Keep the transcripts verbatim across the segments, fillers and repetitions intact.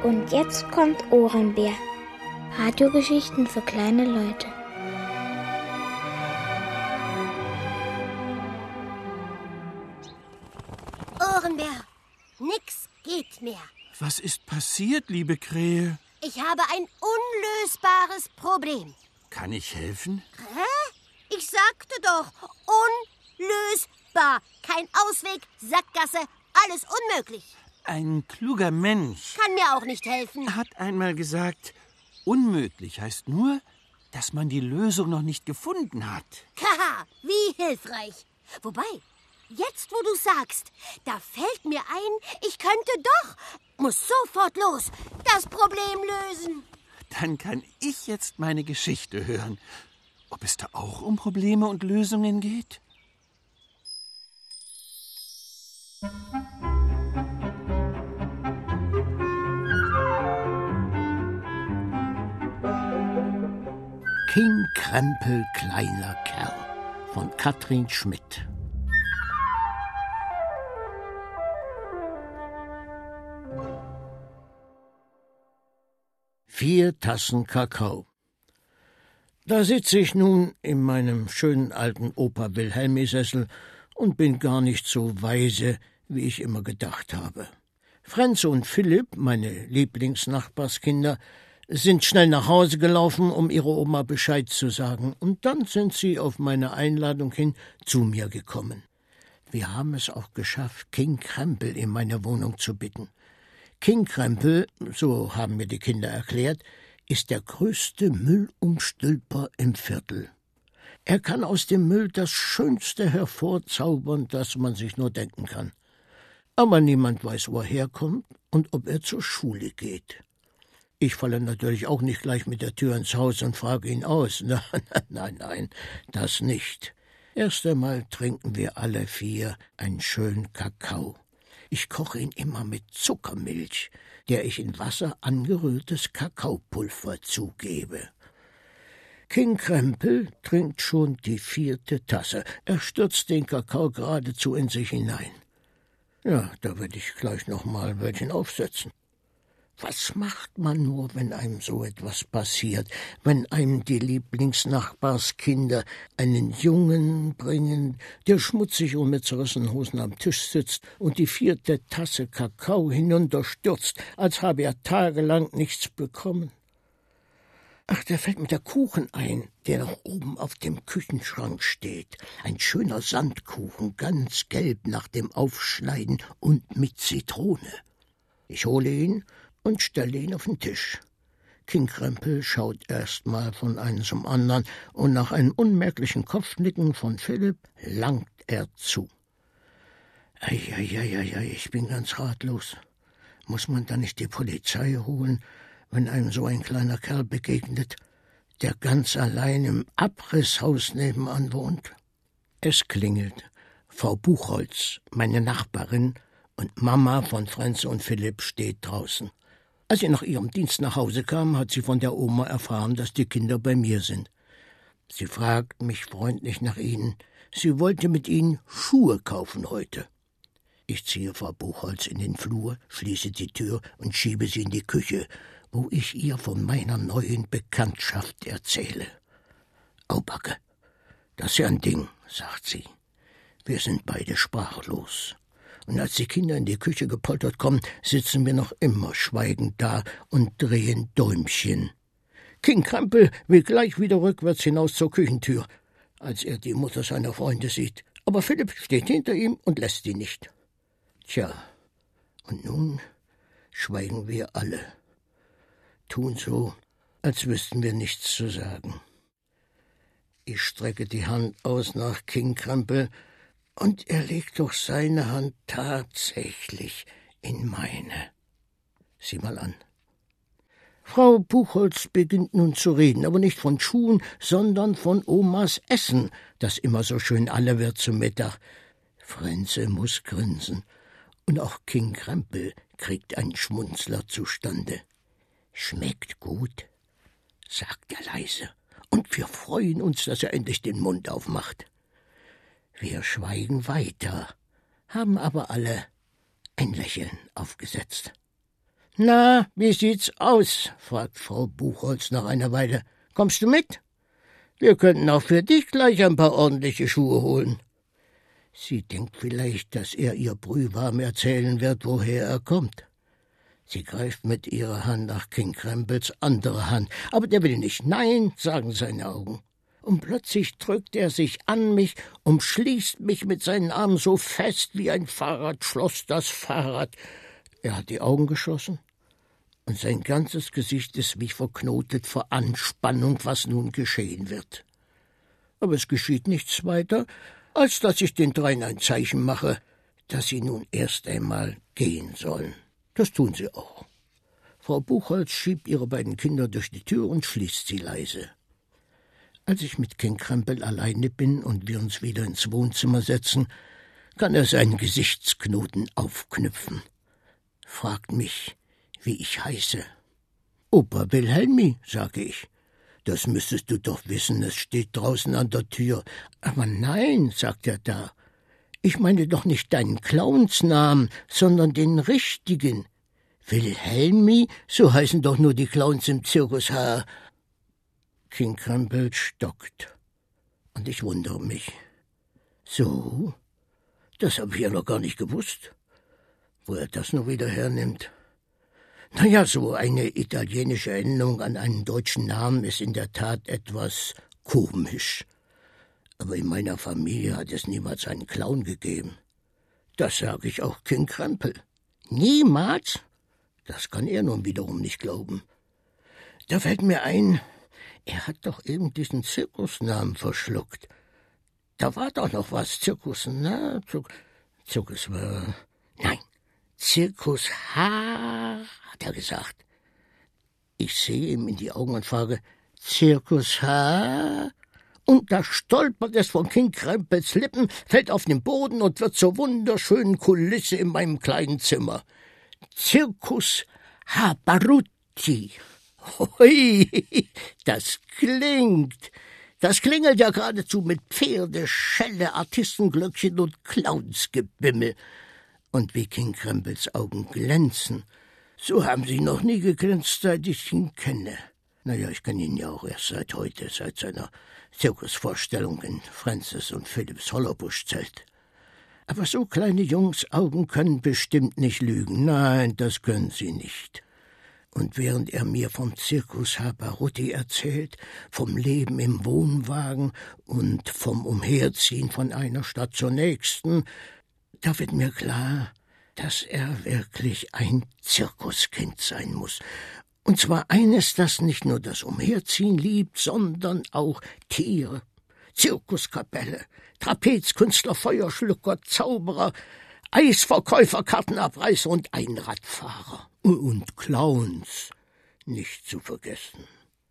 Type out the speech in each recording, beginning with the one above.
Und jetzt kommt Ohrenbär. Radiogeschichten für kleine Leute. Ohrenbär, nix geht mehr. Was ist passiert, liebe Krähe? Ich habe ein unlösbares Problem. Kann ich helfen? Hä? Ich sagte doch, unlösbar. Kein Ausweg, Sackgasse, alles unmöglich. Ein kluger Mensch Kann mir auch nicht helfen. hat einmal gesagt, unmöglich heißt nur, dass man die Lösung noch nicht gefunden hat. Haha, wie hilfreich. Wobei, jetzt wo du sagst, da fällt mir ein, ich könnte doch, muss sofort los, das Problem lösen. Dann kann ich jetzt meine Geschichte hören. Ob es da auch um Probleme und Lösungen geht? King Krempel, kleiner Kerl von Katrin Schmidt. Vier Tassen Kakao. Da sitze ich nun in meinem schönen alten Opa-Wilhelmi-Sessel und bin gar nicht so weise, wie ich immer gedacht habe. Franz und Philipp, meine Lieblingsnachbarskinder, sind schnell nach Hause gelaufen, um ihrer Oma Bescheid zu sagen, und dann sind sie auf meine Einladung hin zu mir gekommen. Wir haben es auch geschafft, King Krempel in meine Wohnung zu bitten. King Krempel, so haben mir die Kinder erklärt, ist der größte Müllumstülper im Viertel. Er kann aus dem Müll das Schönste hervorzaubern, das man sich nur denken kann. Aber niemand weiß, wo er herkommt und ob er zur Schule geht. Ich falle natürlich auch nicht gleich mit der Tür ins Haus und frage ihn aus. Nein, nein, nein, das nicht. Erst einmal trinken wir alle vier einen schönen Kakao. Ich koche ihn immer mit Zuckermilch, der ich in Wasser angerührtes Kakaopulver zugebe. King Krempel trinkt schon die vierte Tasse. Er stürzt den Kakao geradezu in sich hinein. Ja, da werde ich gleich noch mal ein Wörtchen aufsetzen. Was macht man nur, wenn einem so etwas passiert, wenn einem die Lieblingsnachbarskinder einen Jungen bringen, der schmutzig und mit zerrissenen Hosen am Tisch sitzt und die vierte Tasse Kakao hinunterstürzt, als habe er tagelang nichts bekommen? Ach, da fällt mir der Kuchen ein, der noch oben auf dem Küchenschrank steht. Ein schöner Sandkuchen, ganz gelb nach dem Aufschneiden und mit Zitrone. Ich hole ihn und stelle ihn auf den Tisch. King Krempel schaut erst mal von einem zum anderen, und nach einem unmerklichen Kopfnicken von Philipp langt er zu. Eieieiei, ich bin ganz ratlos. Muss man da nicht die Polizei holen, wenn einem so ein kleiner Kerl begegnet, der ganz allein im Abrisshaus nebenan wohnt? Es klingelt. Frau Buchholz, meine Nachbarin, und Mama von Franz und Philipp steht draußen. Als sie nach ihrem Dienst nach Hause kam, hat sie von der Oma erfahren, dass die Kinder bei mir sind. Sie fragt mich freundlich nach ihnen. Sie wollte mit ihnen Schuhe kaufen heute. Ich ziehe Frau Buchholz in den Flur, schließe die Tür und schiebe sie in die Küche, wo ich ihr von meiner neuen Bekanntschaft erzähle. »Au Backe, das ist ja ein Ding«, sagt sie. Wir sind beide sprachlos. Und als die Kinder in die Küche gepoltert kommen, sitzen wir noch immer schweigend da und drehen Däumchen. King Krempel will gleich wieder rückwärts hinaus zur Küchentür, als er die Mutter seiner Freunde sieht. Aber Philipp steht hinter ihm und lässt ihn nicht. Tja, und nun schweigen wir alle, tun so, als wüssten wir nichts zu sagen. Ich strecke die Hand aus nach King Krempel, und er legt doch seine Hand tatsächlich in meine. Sieh mal an. Frau Buchholz beginnt nun zu reden, aber nicht von Schuhen, sondern von Omas Essen, das immer so schön alle wird zum Mittag. Frenze muss grinsen, und auch King Krempel kriegt einen Schmunzler zustande. »Schmeckt gut«, sagt er leise, und wir freuen uns, dass er endlich den Mund aufmacht. Wir schweigen weiter, haben aber alle ein Lächeln aufgesetzt. »Na, wie sieht's aus?« fragt Frau Buchholz nach einer Weile. »Kommst du mit? Wir könnten auch für dich gleich ein paar ordentliche Schuhe holen.« Sie denkt vielleicht, dass er ihr brühwarm erzählen wird, woher er kommt. Sie greift mit ihrer Hand nach King Krempels andere Hand. Aber der will nicht. »Nein«, sagen seine Augen. Und plötzlich drückt er sich an mich, umschließt mich mit seinen Armen so fest wie ein Fahrrad schloss das Fahrrad. Er hat die Augen geschlossen, und sein ganzes Gesicht ist wie verknotet vor Anspannung, was nun geschehen wird. Aber es geschieht nichts weiter, als dass ich den dreien ein Zeichen mache, dass sie nun erst einmal gehen sollen. Das tun sie auch. Frau Buchholz schiebt ihre beiden Kinder durch die Tür und schließt sie leise. Als ich mit King Krempel alleine bin und wir uns wieder ins Wohnzimmer setzen, kann er seinen Gesichtsknoten aufknüpfen, fragt mich, wie ich heiße. »Opa Wilhelmi«, sage ich. »Das müsstest du doch wissen, es steht draußen an der Tür.« »Aber nein«, sagt er da, »ich meine doch nicht deinen Clownsnamen, sondern den richtigen. Wilhelmi, so heißen doch nur die Clowns im Zirkus H.« King Krempel stockt, und ich wundere mich. »So, das habe ich ja noch gar nicht gewusst, wo er das nur wieder hernimmt. Na ja, so eine italienische Endung an einen deutschen Namen ist in der Tat etwas komisch. Aber in meiner Familie hat es niemals einen Clown gegeben. Das sage ich auch King Krempel. Niemals? Das kann er nun wiederum nicht glauben. Da fällt mir ein, er hat doch eben diesen Zirkusnamen verschluckt. Da war doch noch was. Zirkus, na, Zirkus, Zirkus war, nein, Zirkus H, hat er gesagt. Ich sehe ihm in die Augen und frage, Zirkus H? Und da stolpert es von King Krempels Lippen, fällt auf den Boden und wird zur wunderschönen Kulisse in meinem kleinen Zimmer. Zirkus H. Barutti. Hui, das klingt. Das klingelt ja geradezu mit Pferde, Schelle, Artistenglöckchen und Clownsgebimmel. Und wie King Krempels Augen glänzen, so haben sie noch nie geglänzt, seit ich ihn kenne. Naja, ich kenne ihn ja auch erst seit heute, seit seiner Zirkusvorstellung in Francis und Philipps Hollerbusch-Zelt. Aber so kleine Jungsaugen können bestimmt nicht lügen. Nein, das können sie nicht. Und während er mir vom Zirkus H. Barutti erzählt, vom Leben im Wohnwagen und vom Umherziehen von einer Stadt zur nächsten, da wird mir klar, dass er wirklich ein Zirkuskind sein muss. Und zwar eines, das nicht nur das Umherziehen liebt, sondern auch Tiere, Zirkuskapelle, Trapezkünstler, Feuerschlucker, Zauberer, Eisverkäufer, Kartenabreißer und Einradfahrer. Und Clowns, nicht zu vergessen.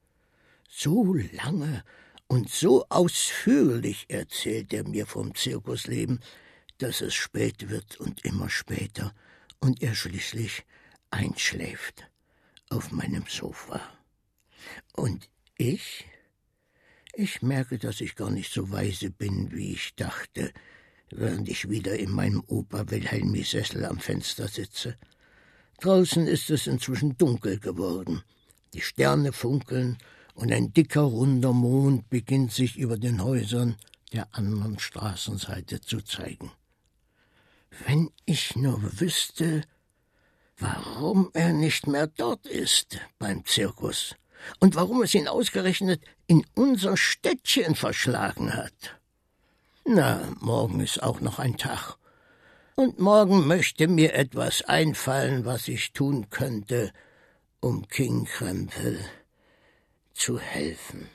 So lange und so ausführlich erzählt er mir vom Zirkusleben, dass es spät wird und immer später und er schließlich einschläft auf meinem Sofa. Und ich, ich merke, dass ich gar nicht so weise bin, wie ich dachte, während ich wieder in meinem Opa Wilhelmi-Sessel am Fenster sitze. Draußen ist es inzwischen dunkel geworden. Die Sterne funkeln und ein dicker, runder Mond beginnt sich über den Häusern der anderen Straßenseite zu zeigen. Wenn ich nur wüsste, warum er nicht mehr dort ist beim Zirkus und warum es ihn ausgerechnet in unser Städtchen verschlagen hat. Na, morgen ist auch noch ein Tag. Und morgen möchte mir etwas einfallen, was ich tun könnte, um King Krempel zu helfen.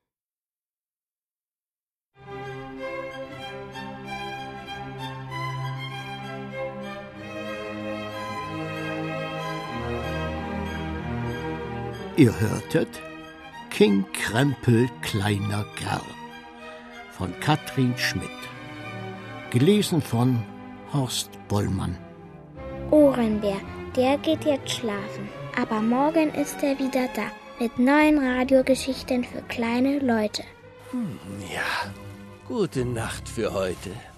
Ihr hörtet King Krempel, kleiner Kerl von Katrin Schmidt, gelesen von Horst Bollmann. Ohrenbär, der geht jetzt schlafen. Aber morgen ist er wieder da mit neuen Radiogeschichten für kleine Leute. Hm, ja, gute Nacht für heute.